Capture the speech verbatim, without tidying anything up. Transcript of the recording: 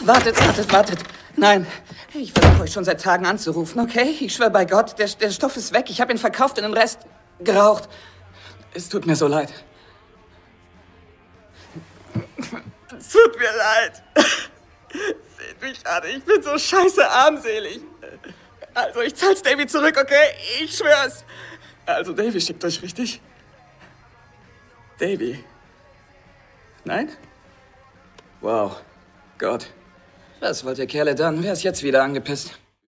wartet, wartet, wartet. Nein, ich versuche euch schon seit Tagen anzurufen, okay? Ich schwöre bei Gott, der, der Stoff ist weg. Ich habe ihn verkauft und den Rest geraucht. Es tut mir so leid. Es tut mir leid. Seht mich an, ich bin so scheiße armselig. Also, ich zahl's Davy zurück, okay? Ich schwör's. Also, Davy schickt euch richtig? Davy? Nein? Wow. Gott. Was wollt ihr Kerle dann? Wer ist jetzt wieder angepisst?